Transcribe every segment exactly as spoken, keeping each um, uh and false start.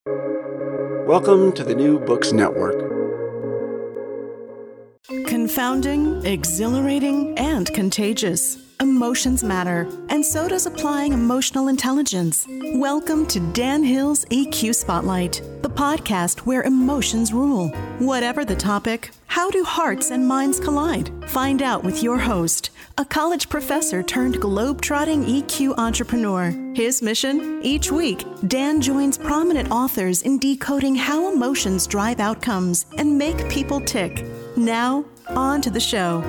Welcome to the New Books Network. Confounding, exhilarating, and contagious. Emotions matter, and so does applying emotional intelligence. Welcome to Dan Hill's E Q Spotlight, the podcast where emotions rule. Whatever the topic, how do hearts and minds collide? Find out with your host, a college professor turned globe-trotting E Q entrepreneur. His mission? Each week, Dan joins prominent authors in decoding how emotions drive outcomes and make people tick. Now, on to the show.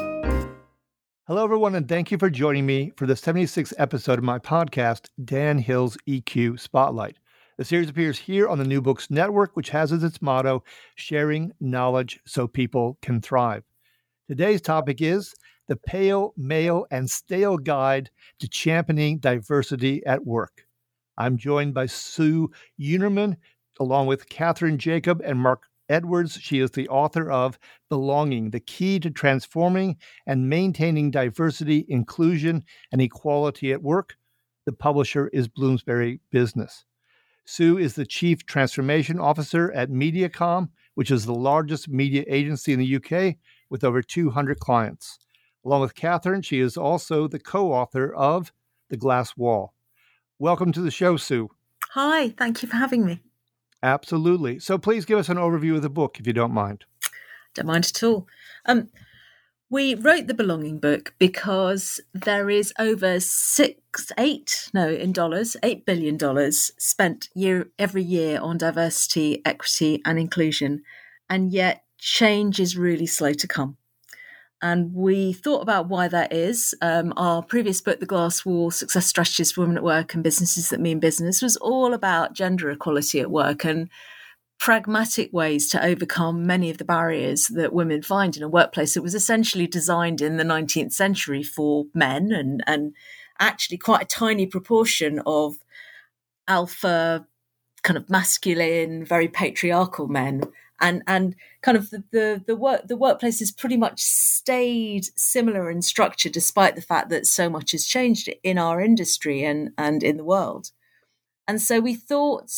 Hello, everyone, and thank you for joining me for the seventy-sixth episode of my podcast, Dan Hill's E Q Spotlight. The series appears here on the New Books Network, which has as its motto, sharing knowledge so people can thrive. Today's topic is the Pale, Male, and Stale Guide to Championing Diversity at Work. I'm joined by Sue Unerman, along with Catherine Jacob and Mark Edwards. She is the author of Belonging, the Key to Transforming and Maintaining Diversity, Inclusion, and Equality at Work. The publisher is Bloomsbury Business. Sue is the Chief Transformation Officer at Mediacom, which is the largest media agency in the U K with over two hundred clients. Along with Catherine, she is also the co-author of The Glass Wall. Welcome to the show, Sue. Hi, thank you for having me. Absolutely. So please give us an overview of the book, if you don't mind. Don't mind at all. Um, we wrote the Belonging book because there is over six, eight, no, in dollars, eight billion dollars spent year every year on diversity, equity, and inclusion, and yet change is really slow to come. And we thought about why that is. Um, our previous book, The Glass Wall, Success Strategies for Women at Work and Businesses That Mean Business, was all about gender equality at work and pragmatic ways to overcome many of the barriers that women find in a workplace that was essentially designed in the nineteenth century for men and, and actually quite a tiny proportion of alpha, kind of masculine, very patriarchal men. And and kind of the, the the work the workplace has pretty much stayed similar in structure, despite the fact that so much has changed in our industry and, and in the world. And so we thought,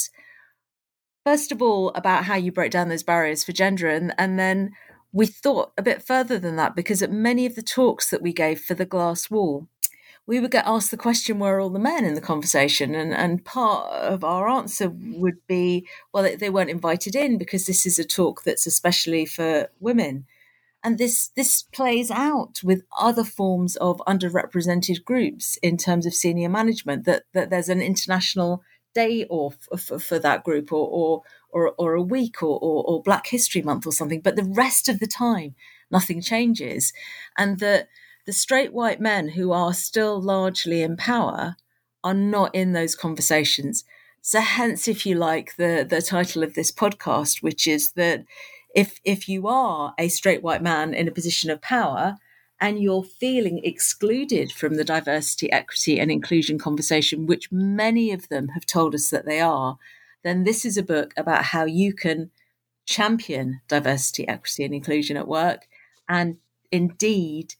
first of all, about how you break down those barriers for gender, and, and then we thought a bit further than that, because at many of the talks that we gave for the Glass Wall, we would get asked the question, where are all the men in the conversation? And and part of our answer would be, well, they, they weren't invited in because this is a talk that's especially for women. And this this plays out with other forms of underrepresented groups in terms of senior management, that, that there's an international day off for, for that group, or or or, or a week, or, or or Black History Month or something. But the rest of the time, nothing changes. And that the straight white men who are still largely in power are not in those conversations. So hence, if you like, the, the title of this podcast, which is that if if you are a straight white man in a position of power and you're feeling excluded from the diversity, equity and inclusion conversation, which many of them have told us that they are, then this is a book about how you can champion diversity, equity and inclusion at work, and indeed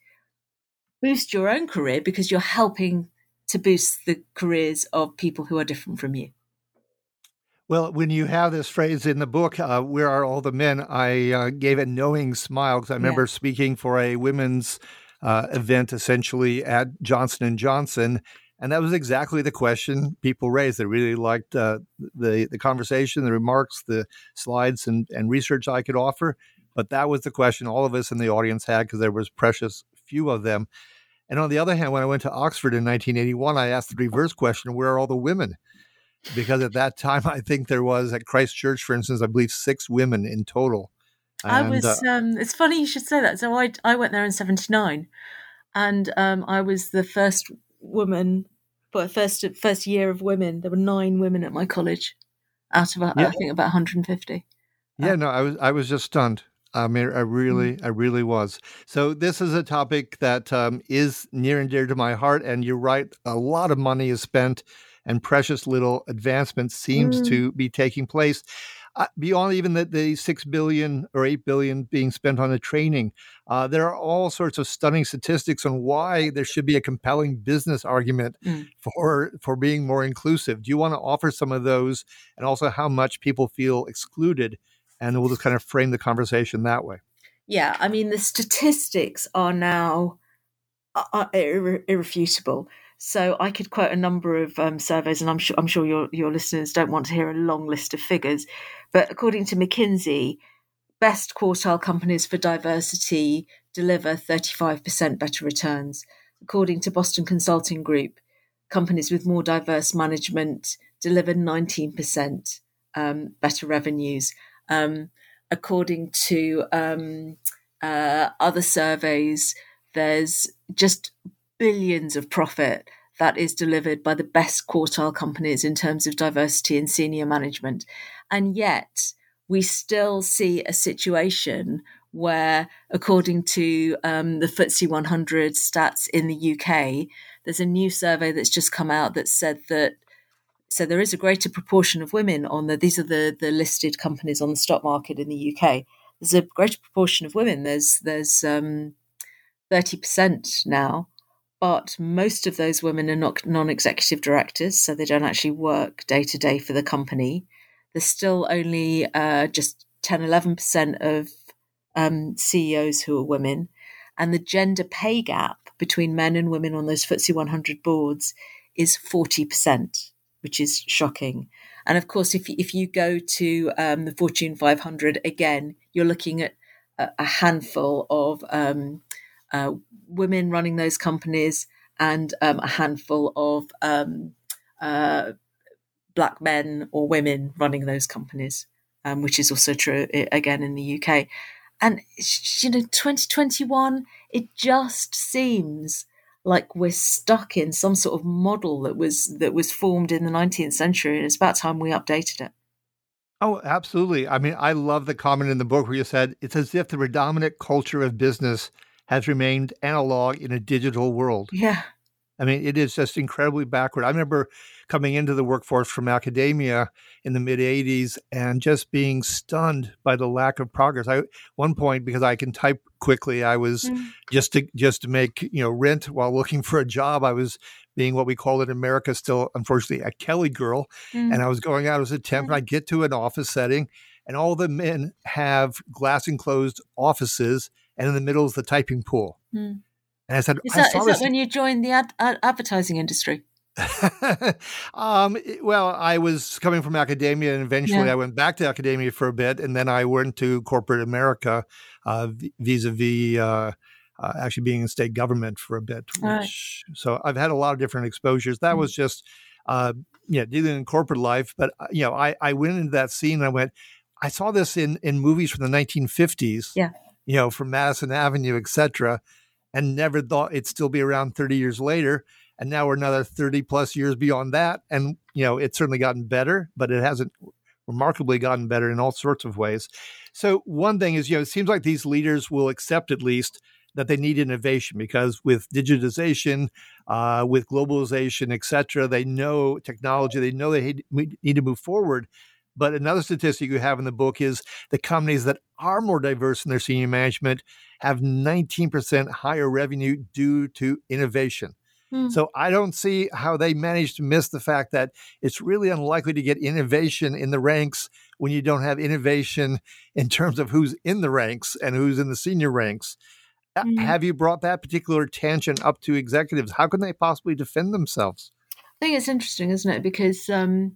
boost your own career because you're helping to boost the careers of people who are different from you. Well, when you have this phrase in the book, uh, where are all the men, I uh, gave a knowing smile, because I remember yeah. speaking for a women's uh, event essentially at Johnson and Johnson, and that was exactly the question people raised. They really liked uh, the, the conversation, the remarks, the slides and, and research I could offer, but that was the question all of us in the audience had, because there was precious few of them. And on the other hand, when I went to Oxford in nineteen eighty-one, I asked the reverse question, where are all the women? Because at that time, I think there was, at Christ Church, for instance, I believe six women in total. And, I was, uh, um, it's funny you should say that. So I I went there in seventy-nine, and um, I was the first woman, but first first year of women. There were nine women at my college out of, yeah. I think, about one hundred fifty. Yeah, no, I was I was just stunned. I mean, I really, mm. I really was. So this is a topic that um, is near and dear to my heart. And you're right, a lot of money is spent and precious little advancement seems mm. to be taking place. uh, beyond even the, the six billion or eight billion being spent on the training, uh, there are all sorts of stunning statistics on why there should be a compelling business argument Mm. for for being more inclusive. Do you want to offer some of those, and also how much people feel excluded? And we'll just kind of frame the conversation that way. Yeah, I mean, the statistics are now are irre- irrefutable. So I could quote a number of um, surveys, and I'm sure I'm sure your your listeners don't want to hear a long list of figures. But according to McKinsey, best quartile companies for diversity deliver thirty-five percent better returns. According to Boston Consulting Group, companies with more diverse management deliver nineteen percent um, better revenues. Um, according to um, uh, other surveys, there's just billions of profit that is delivered by the best quartile companies in terms of diversity in senior management. And yet we still see a situation where, according to um, the F T S E one hundred stats in the U K, there's a new survey that's just come out that said that so there is a greater proportion of women on the, these are the, the listed companies on the stock market in the U K. There's a greater proportion of women. There's, there's um, thirty percent now, but most of those women are not non-executive directors, so they don't actually work day to day for the company. There's still only uh, just ten, eleven percent of um, C E Os who are women. And the gender pay gap between men and women on those F T S E one hundred boards is forty percent, which is shocking. And of course, if, if you go to um, the Fortune five hundred, again, you're looking at a, a handful of um, uh, women running those companies and um, a handful of um, uh, black men or women running those companies, um, which is also true, again, in the U K. And, you know, twenty twenty-one, it just seems like we're stuck in some sort of model that was that was formed in the nineteenth century, and it's about time we updated it. Oh, absolutely. I mean, I love the comment in the book where you said, it's as if the predominant culture of business has remained analog in a digital world. Yeah. I mean, it is just incredibly backward. I remember coming into the workforce from academia in the mid eighties and just being stunned by the lack of progress. I, one point, because I can type quickly, I was mm. just to just to make you know rent while looking for a job. I was being what we call in America still, unfortunately, a Kelly girl, mm. and I was going out as a temp. Mm. And I get to an office setting, and all the men have glass enclosed offices, and in the middle is the typing pool. Mm. And I said, is that, I saw is this. that when you joined the ad, ad, advertising industry? um, well, I was coming from academia, and eventually yeah. I went back to academia for a bit, and then I went to corporate America, uh, vis-a-vis uh, uh, actually being in state government for a bit. Which, right. So I've had a lot of different exposures. That mm-hmm. was just, uh, yeah, dealing in corporate life. But you know, I, I went into that scene, and I went, I saw this in in movies from the nineteen fifties. Yeah, you know, from Madison Avenue, et cetera, and never thought it'd still be around thirty years later. And now we're another thirty plus years beyond that. And, you know, it's certainly gotten better, but it hasn't remarkably gotten better in all sorts of ways. So one thing is, you know, it seems like these leaders will accept at least that they need innovation, because with digitization, uh, with globalization, et cetera, they know technology, they know they need to move forward. But another statistic you have in the book is the companies that are more diverse in their senior management have nineteen percent higher revenue due to innovation. Hmm. So I don't see how they managed to miss the fact that it's really unlikely to get innovation in the ranks when you don't have innovation in terms of who's in the ranks and who's in the senior ranks. Hmm. Have you brought that particular tangent up to executives? How can they possibly defend themselves? I think it's interesting, isn't it? Because um,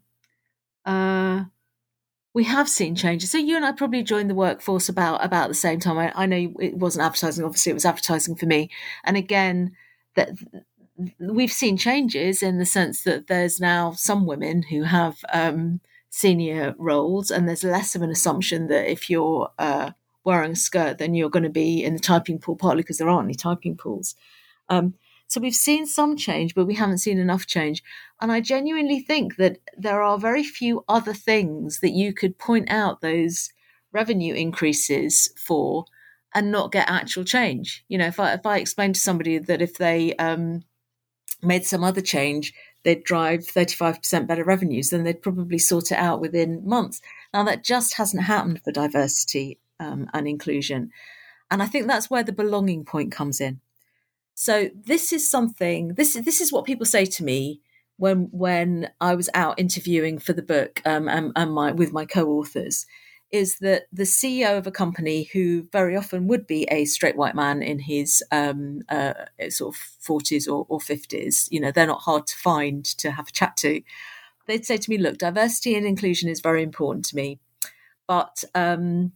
uh, we have seen changes. So you and I probably joined the workforce about, about the same time. I, I know it wasn't advertising. Obviously, it was advertising for me. And again, that we've seen changes in the sense that there's now some women who have um, senior roles, and there's less of an assumption that if you're uh, wearing a skirt, then you're going to be in the typing pool, partly because there aren't any typing pools. Um, so we've seen some change, but we haven't seen enough change. And I genuinely think that there are very few other things that you could point out those revenue increases for and not get actual change. You know, if I if I explain to somebody that if they um, made some other change, they'd drive thirty-five percent better revenues, then they'd probably sort it out within months. Now, that just hasn't happened for diversity um, and inclusion. And I think that's where the belonging point comes in. So this is something, this is, this is what people say to me when when I was out interviewing for the book um, and, and my with my co-authors, is that the C E O of a company, who very often would be a straight white man in his um, uh, sort of forties or, or fifties, you know, they're not hard to find to have a chat to. They'd say to me, look, diversity and inclusion is very important to me, but um,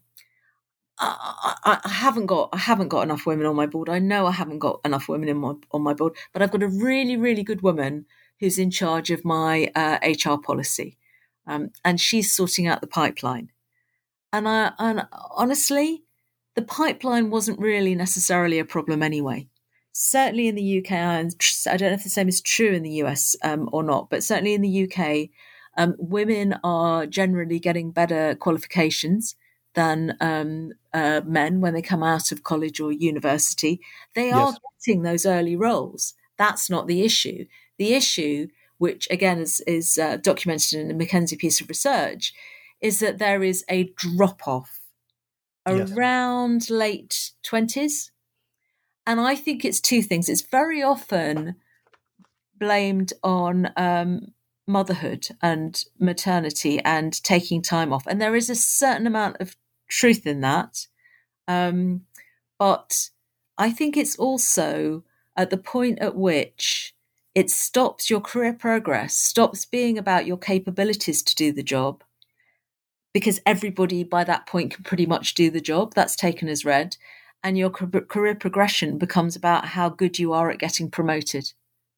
I, I, I haven't got I haven't got enough women on my board. I know I haven't got enough women in my, on my board, but I've got a really, really good woman who's in charge of my uh, H R policy, um, and she's sorting out the pipeline. And, I, and honestly, the pipeline wasn't really necessarily a problem anyway. Certainly in the U K, and I don't know if the same is true in the U S um, or not, but certainly in the U K, um, women are generally getting better qualifications than um, uh, men when they come out of college or university. They are Yes. getting those early roles. That's not the issue. The issue, which again is, is uh, documented in a McKinsey piece of research, is that there is a drop-off Yes. around late twenties. And I think it's two things. It's very often blamed on um, motherhood and maternity and taking time off. And there is a certain amount of truth in that. Um, but I think it's also at the point at which it stops your career progress, stops being about your capabilities to do the job, because everybody by that point can pretty much do the job. That's taken as read. And your career progression becomes about how good you are at getting promoted.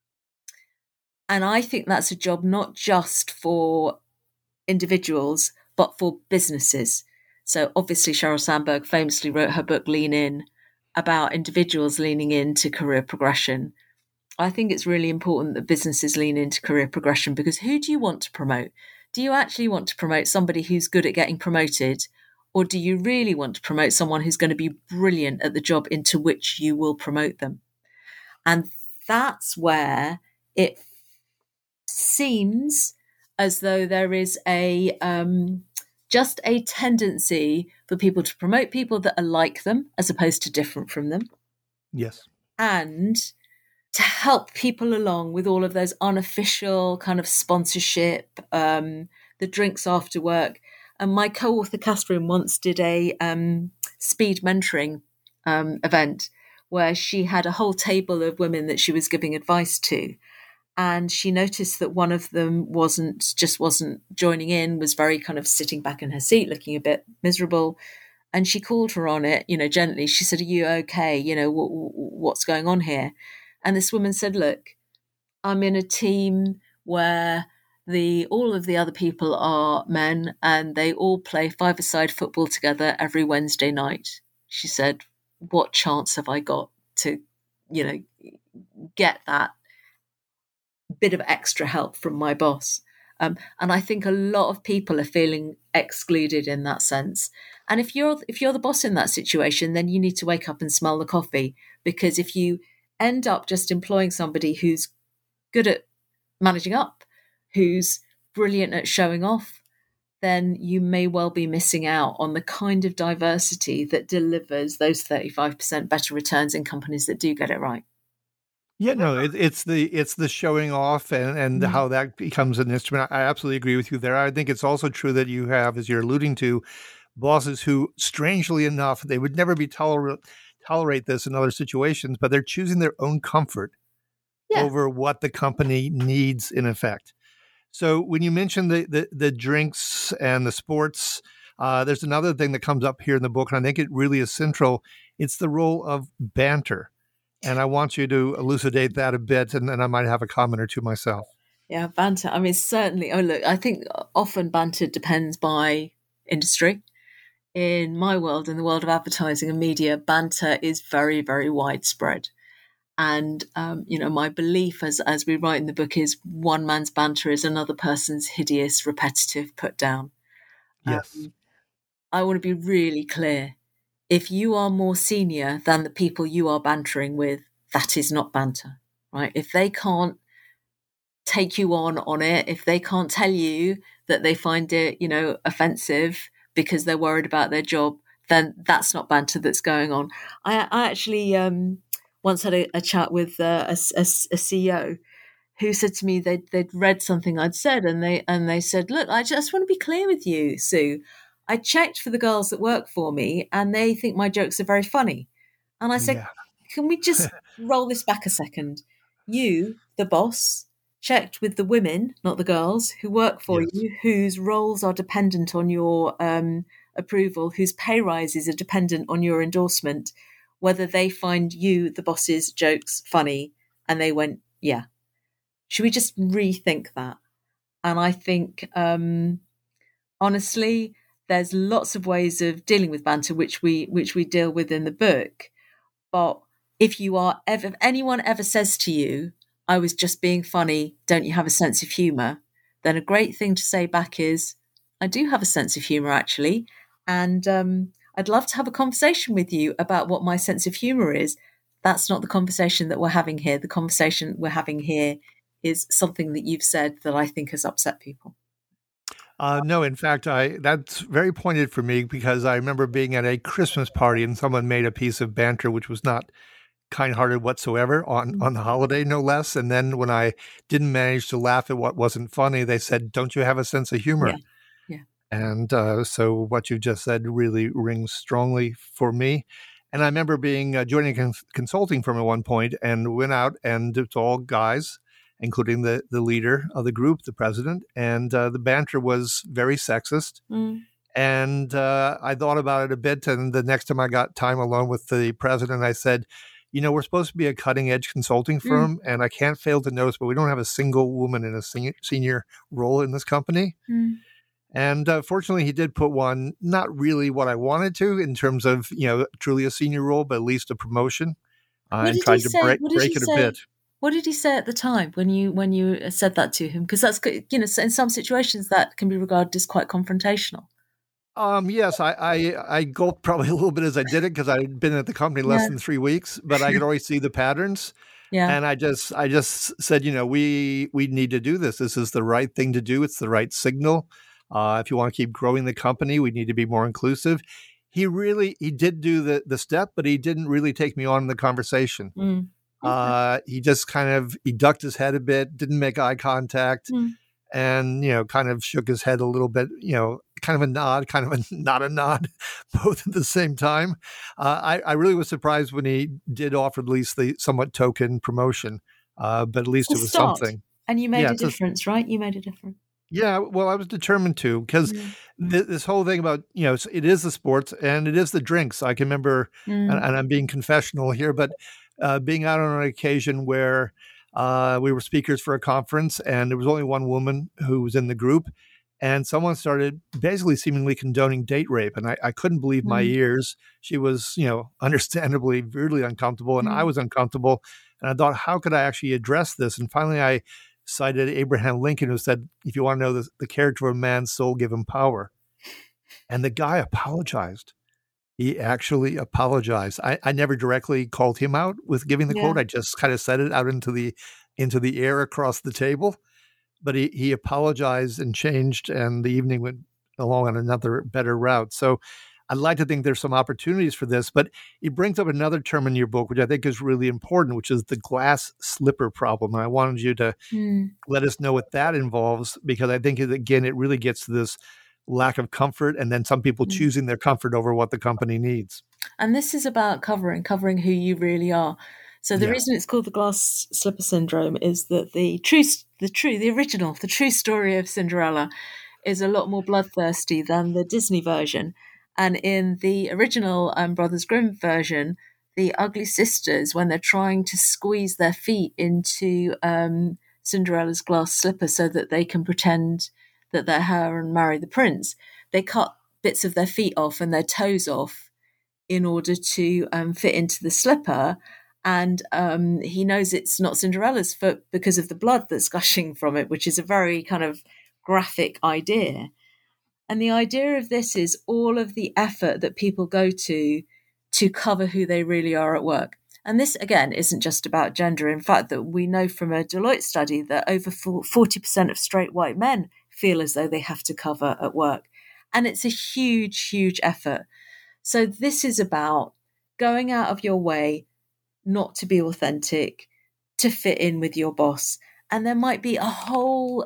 And I think that's a job not just for individuals, but for businesses. So obviously Sheryl Sandberg famously wrote her book, Lean In, about individuals leaning into career progression. I think it's really important that businesses lean into career progression, because who do you want to promote? Do you actually want to promote somebody who's good at getting promoted? Or do you really want to promote someone who's going to be brilliant at the job into which you will promote them? And that's where it seems as though there is a um, just a tendency for people to promote people that are like them as opposed to different from them. Yes. And to help people along with all of those unofficial kind of sponsorship, um, the drinks after work. And my co-author, Catherine, once did a um, speed mentoring um, event where she had a whole table of women that she was giving advice to. And she noticed that one of them wasn't, just wasn't joining in, was very kind of sitting back in her seat, looking a bit miserable. And she called her on it, you know, gently. She said, "Are you okay? You know, what, what's going on here?" And this woman said, "Look, I'm in a team where the all of the other people are men and they all play five-a-side football together every Wednesday night." She said, "What chance have I got to, you know, get that bit of extra help from my boss?" Um, and I think a lot of people are feeling excluded in that sense. And if you're if you're the boss in that situation, then you need to wake up and smell the coffee, because if you end up just employing somebody who's good at managing up, who's brilliant at showing off, then you may well be missing out on the kind of diversity that delivers those thirty-five percent better returns in companies that do get it right. Yeah, no, it, it's the it's the showing off and, and Mm. how that becomes an instrument. I absolutely agree with you there. I think it's also true that you have, as you're alluding to, bosses who, strangely enough, they would never be toler- tolerate this in other situations, but they're choosing their own comfort Yeah. over what the company needs in effect. So when you mention the the, the drinks and the sports, uh, there's another thing that comes up here in the book, and I think it really is central. It's the role of banter. And I want you to elucidate that a bit, and then I might have a comment or two myself. Yeah, banter. I mean, certainly. Oh, look, I think often banter depends by industry. In my world, in the world of advertising and media, banter is very, very widespread. And, um, you know, my belief as, as we write in the book is one man's banter is another person's hideous, repetitive put down. Yes. Um, I want to be really clear. If you are more senior than the people you are bantering with, that is not banter, right? If they can't take you on on it, if they can't tell you that they find it, you know, offensive because they're worried about their job, then that's not banter that's going on. I, I actually um, once had a, a chat with uh, a, a, a C E O who said to me they'd, they'd read something I'd said, and they and they said, look, I just want to be clear with you, Sue. I checked for the girls that work for me, and they think my jokes are very funny. And I said, Yeah. can we just roll this back a second? You, the boss, checked with the women, not the girls, who work for Yes. you, whose roles are dependent on your um, approval, whose pay rises are dependent on your endorsement, whether they find you, the boss's jokes, funny. And they went, yeah. Should we just rethink that? And I think, um, honestly, there's lots of ways of dealing with banter, which we which we deal with in the book. But if you are ever, if anyone ever says to you, I was just being funny, don't you have a sense of humour? Then a great thing to say back is, I do have a sense of humour, actually. And um, I'd love to have a conversation with you about what my sense of humour is. That's not the conversation that we're having here. The conversation we're having here is something that you've said that I think has upset people. Uh, no, in fact, I that's very pointed for me, because I remember being at a Christmas party and someone made a piece of banter which was not kind-hearted whatsoever on, Mm. on the holiday, no less. And then when I didn't manage to laugh at what wasn't funny, they said, don't you have a sense of humor? Yeah. Yeah. And uh, so what you just said really rings strongly for me. And I remember being uh, joining a cons- consulting firm at one point, and went out, and it's all guys, including the, the leader of the group, the president. And uh, the banter was very sexist. Mm. And uh, I thought about it a bit. And the next time I got time alone with the president, I said, you know, we're supposed to be a cutting edge consulting firm. Mm. And I can't fail to notice, but we don't have a single woman in a senior, senior role in this company. Mm. And uh, fortunately, he did put one, not really what I wanted to in terms of, you know, truly a senior role, but at least a promotion. Uh, and tried to say? break, break it say? a bit. What did he say at the time when you when you said that to him? Because that's, you know, in some situations that can be regarded as quite confrontational. Um, yes, I, I, I gulped probably a little bit as I did it, because I'd been at the company less Yeah. than three weeks, but I could always see the patterns. Yeah. And I just, I just said, you know, we, we need to do this. This is the right thing to do. It's the right signal. Uh, if you want to keep growing the company, we need to be more inclusive. He really, he did do the, the step, but he didn't really take me on in the conversation. Mm. Okay. Uh, he just kind of, he ducked his head a bit, didn't make eye contact, Mm. and, you know, kind of shook his head a little bit, you know, kind of a nod, kind of a not a nod, both at the same time. Uh, I, I really was surprised when he did offer at least the somewhat token promotion, uh, but at least It's a it was start. something. And you made Yeah, a it's a- difference, right? You made a difference. Yeah, well, I was determined to, because Mm. th- this whole thing about, you know, it's- it is the sports and it is the drinks. I can remember, Mm. and, and I'm being confessional here, but uh, being out on an occasion where uh, we were speakers for a conference, and there was only one woman who was in the group, and someone started basically seemingly condoning date rape, and I, I couldn't believe my Mm. ears. She was, you know, understandably really uncomfortable, and I Mm. was uncomfortable, and I thought, how could I actually address this? And finally, I cited Abraham Lincoln, who said, if you want to know the, the character of a man's soul, give him power. And the guy apologized. He actually apologized. I, I never directly called him out with giving the Yeah. quote. I just kind of said it out into the into the air across the table. But he, he apologized and changed, and the evening went along on another better route. So I'd like to think there's some opportunities for this, but it brings up another term in your book, which I think is really important, which is the glass slipper problem. And I wanted you to Mm. let us know what that involves, because I think, it, again, it really gets to this lack of comfort, and then some people Mm. choosing their comfort over what the company needs. And this is about covering, covering who you really are. So the Yeah. reason it's called the glass slipper syndrome is that the true, the true, the original, the true story of Cinderella is a lot more bloodthirsty than the Disney version. And in the original um, Brothers Grimm version, the ugly sisters, when they're trying to squeeze their feet into um, Cinderella's glass slipper so that they can pretend that they're her and marry the prince, they cut bits of their feet off and their toes off in order to um, fit into the slipper. And um, he knows it's not Cinderella's foot because of the blood that's gushing from it, which is a very kind of graphic idea. And the idea of this is all of the effort that people go to to cover who they really are at work. And this, again, isn't just about gender. In fact, that we know from a Deloitte study that over forty percent of straight white men feel as though they have to cover at work. And it's a huge, huge effort. So this is about going out of your way not to be authentic, to fit in with your boss. And there might be a whole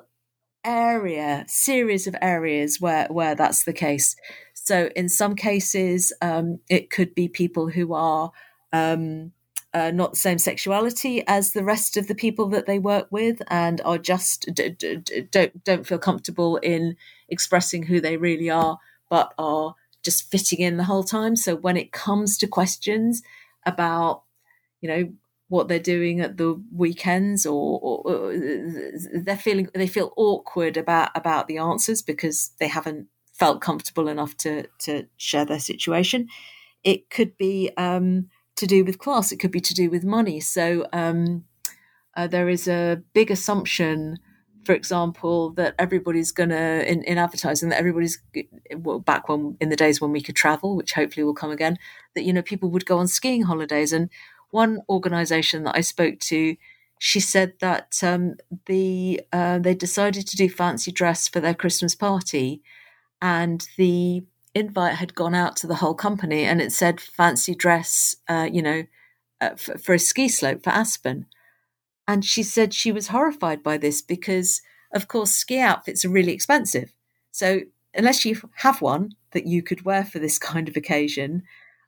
area, series of areas where, where that's the case. So in some cases, um, it could be people who are um, uh, not the same sexuality as the rest of the people that they work with and are just d- d- d- don't don't feel comfortable in expressing who they really are, but are just fitting in the whole time. So when it comes to questions about, you know, what they're doing at the weekends, or, or, or they're feeling they feel awkward about about the answers because they haven't felt comfortable enough to to share their situation. It could be um, to do with class. It could be to do with money. So um, uh, there is a big assumption, for example, that everybody's going to, in, in advertising, that everybody's, well, back when in the days when we could travel, which hopefully will come again, that, you know, people would go on skiing holidays. And one organisation that I spoke to, she said that um, the uh, they decided to do fancy dress for their Christmas party, and the invite had gone out to the whole company, and it said fancy dress, uh, you know, uh, for, for a ski slope for Aspen. And she said she was horrified by this because, of course, ski outfits are really expensive. So unless you have one that you could wear for this kind of occasion,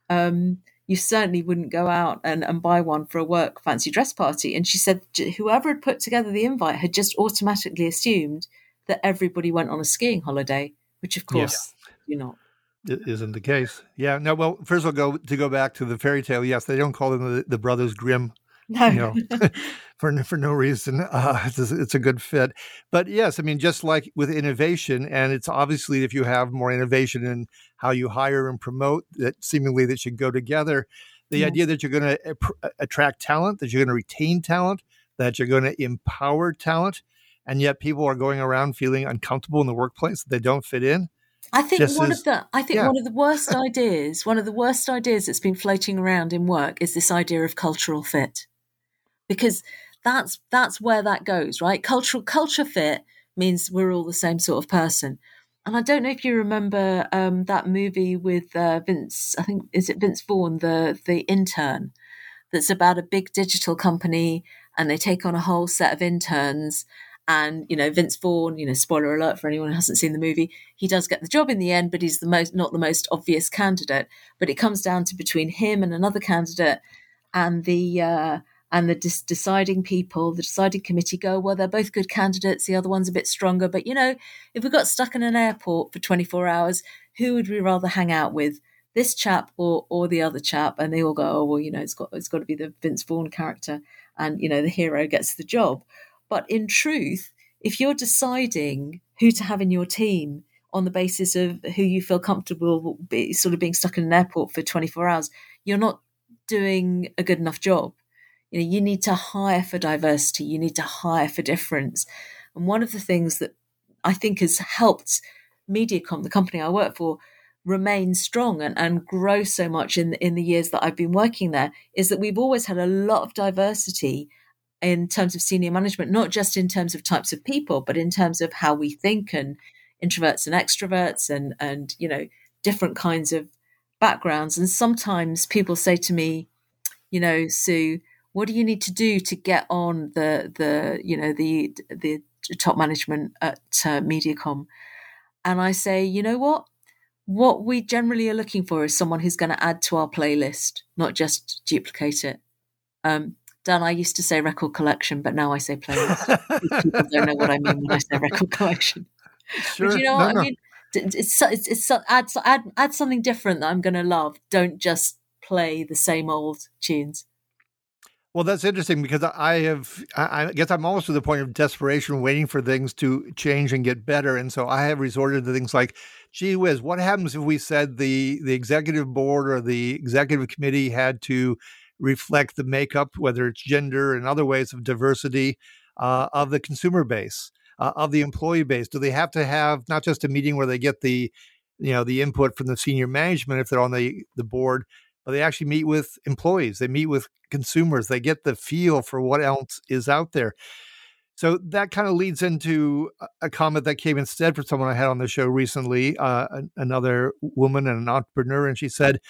um, you certainly wouldn't go out and, and buy one for a work fancy dress party. And she said whoever had put together the invite had just automatically assumed that everybody went on a skiing holiday, which, of course, yeah. you're not. It isn't the case. Yeah. No, well, first of all, go to go back to the fairy tale. Yes, they don't call them the, the Brothers Grimm. No. You know, for for no reason. Uh, it's, a, it's a good fit. But yes, I mean, just like with innovation, and it's obviously if you have more innovation in how you hire and promote, that seemingly that should go together. The yes. idea that you're going to attract talent, that you're going to retain talent, that you're going to empower talent, and yet people are going around feeling uncomfortable in the workplace, that they don't fit in. I think Just one as, of the I think yeah. one of the worst ideas, one of the worst ideas that's been floating around in work is this idea of cultural fit. Because that's that's where that goes, right? Cultural culture fit means we're all the same sort of person. And I don't know if you remember um, that movie with uh, Vince, I think, is it Vince Vaughn, the the intern, that's about a big digital company and they take on a whole set of interns. And, you know, Vince Vaughn, you know, spoiler alert for anyone who hasn't seen the movie, he does get the job in the end, but he's the most not the most obvious candidate. But it comes down to between him and another candidate, and the uh, and the dis- deciding people, the deciding committee go, well, they're both good candidates. The other one's a bit stronger. But, you know, if we got stuck in an airport for twenty-four hours, who would we rather hang out with, this chap or or the other chap? And they all go, oh, well, you know, it's got it's got to be the Vince Vaughn character. And, you know, the hero gets the job. But in truth, if you're deciding who to have in your team on the basis of who you feel comfortable be, sort of being stuck in an airport for twenty-four hours, you're not doing a good enough job. You know, you need to hire for diversity. You need to hire for difference. And one of the things that I think has helped Mediacom, the company I work for, remain strong and, and grow so much in, in the years that I've been working there is that we've always had a lot of diversity in terms of senior management, not just in terms of types of people, but in terms of how we think, and introverts and extroverts and, and, you know, different kinds of backgrounds. And sometimes people say to me, you know, Sue, what do you need to do to get on the, the you know, the the top management at uh, Mediacom? And I say, you know what? What we generally are looking for is someone who's going to add to our playlist, not just duplicate it. Um, Dan, I used to say record collection, but now I say playlist. People don't know what I mean when I say record collection. Sure. But you know no, what no. I mean? It's, it's, it's, add, add, add something different that I'm going to love. Don't just play the same old tunes. Well, that's interesting because I have, I guess I'm almost to the point of desperation, waiting for things to change and get better. And so I have resorted to things like, gee whiz, what happens if we said the, the executive board or the executive committee had to reflect the makeup, whether it's gender and other ways of diversity uh, of the consumer base, uh, of the employee base? Do they have to have not just a meeting where they get the, you know, the input from the senior management if they're on the, the board, but they actually meet with employees. They meet with consumers. They get the feel for what else is out there. So that kind of leads into a comment that came instead from someone I had on the show recently, uh, another woman and an entrepreneur. And she said,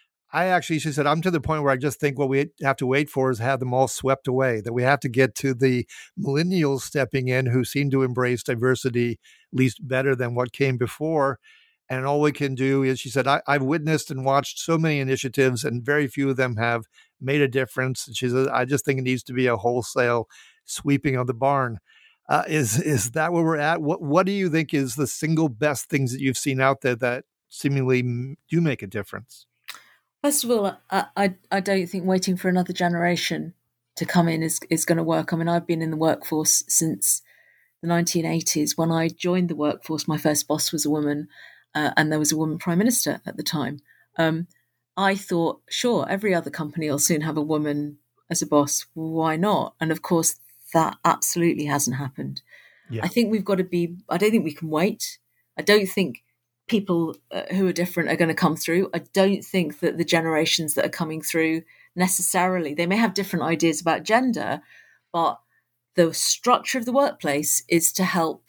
I actually, she said, I'm to the point where I just think what we have to wait for is have them all swept away, that we have to get to the millennials stepping in who seem to embrace diversity at least better than what came before. And all we can do is, she said, I, I've witnessed and watched so many initiatives and very few of them have made a difference. And she said, I just think it needs to be a wholesale sweeping of the barn. Uh, is is that where we're at? What What do you think is the single best things that you've seen out there that seemingly do make a difference? First of all, I, I, I don't think waiting for another generation to come in is, is going to work. I mean, I've been in the workforce since the nineteen eighties. When I joined the workforce, my first boss was a woman, uh, and there was a woman prime minister at the time. Um, I thought, sure, every other company will soon have a woman as a boss. Why not? And of course, that absolutely hasn't happened. Yeah. I think we've got to be, I don't think we can wait. I don't think people uh, who are different are going to come through. I don't think that the generations that are coming through necessarily, they may have different ideas about gender, but the structure of the workplace is to help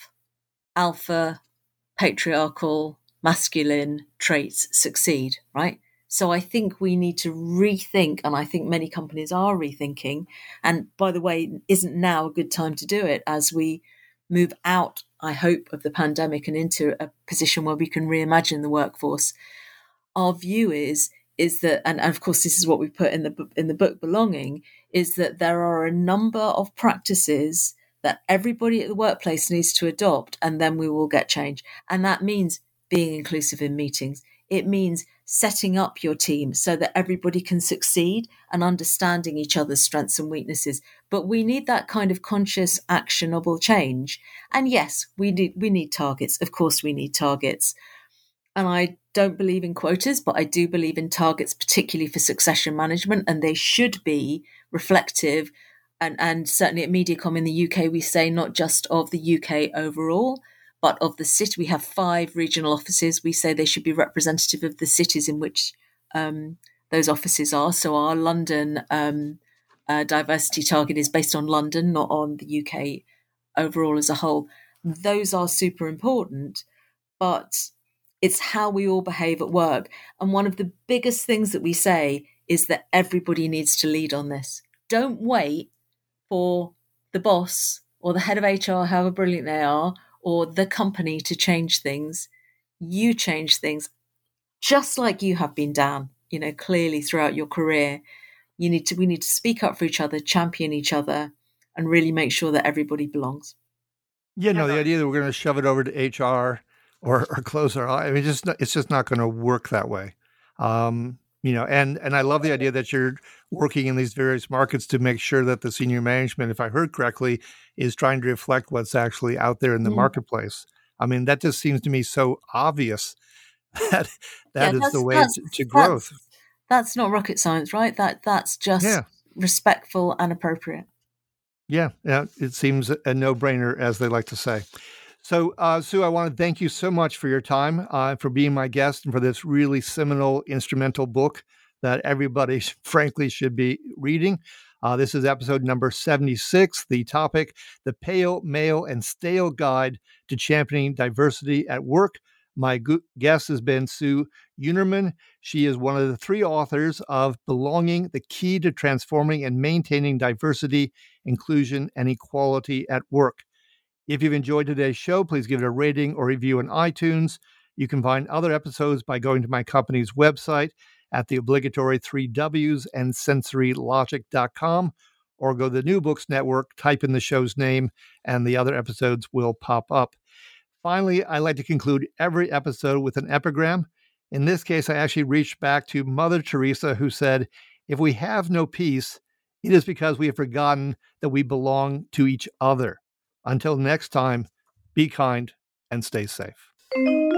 alpha, patriarchal, masculine traits succeed, right? So I think we need to rethink, and I think many companies are rethinking. And by the way, isn't now a good time to do it as we move out, I hope, of the pandemic and into a position where we can reimagine the workforce? Our view is is that, and of course this is what we put in the in the book Belonging, is that there are a number of practices that everybody at the workplace needs to adopt, and then we will get change. And that means being inclusive in meetings. It means setting up your team so that everybody can succeed and understanding each other's strengths and weaknesses. But we need that kind of conscious, actionable change. And yes, we need, we need targets. Of course, we need targets. And I don't believe in quotas, but I do believe in targets, particularly for succession management. And they should be reflective. And, and certainly at Mediacom in the U K, we say not just of the U K overall, but of the city. We have five regional offices. We say they should be representative of the cities in which um, those offices are. So our London um, uh, diversity target is based on London, not on the U K overall as a whole. Those are super important, but it's how we all behave at work. And one of the biggest things that we say is that everybody needs to lead on this. Don't wait for the boss or the head of H R, however brilliant they are, or the company to change things. You change things, just like you have been, Dan, you know, clearly throughout your career. You need to, we need to speak up for each other, champion each other, and really make sure that everybody belongs. Yeah, no, the idea that we're going to shove it over to H R or, or close our eye, I mean, just not, it's just not going to work that way. Um, you know, and and I love the idea that you're working in these various markets to make sure that the senior management, if I heard correctly, is trying to reflect what's actually out there in the mm. marketplace. I mean, that just seems to me so obvious that that yeah, is the way to, to growth. That's, that's not rocket science, right? That that's just yeah. respectful and appropriate. Yeah, yeah, it seems a no-brainer, as they like to say. So, uh, Sue, I want to thank you so much for your time, uh, for being my guest, and for this really seminal, instrumental book that everybody, frankly, should be reading. Uh, this is episode number seventy-six, the topic, The Pale, Male, and Stale Guide to Championing Diversity at Work. My gu- guest has been Sue Unerman. She is one of the three authors of Belonging, the Key to Transforming and Maintaining Diversity, Inclusion, and Equality at Work. If you've enjoyed today's show, please give it a rating or review on iTunes. You can find other episodes by going to my company's website at the obligatory three W's and sensory logic dot com, or go to the New Books Network, type in the show's name, and the other episodes will pop up. Finally, I like to conclude every episode with an epigram. In this case, I actually reached back to Mother Teresa, who said, "If we have no peace, it is because we have forgotten that we belong to each other." Until next time, be kind and stay safe.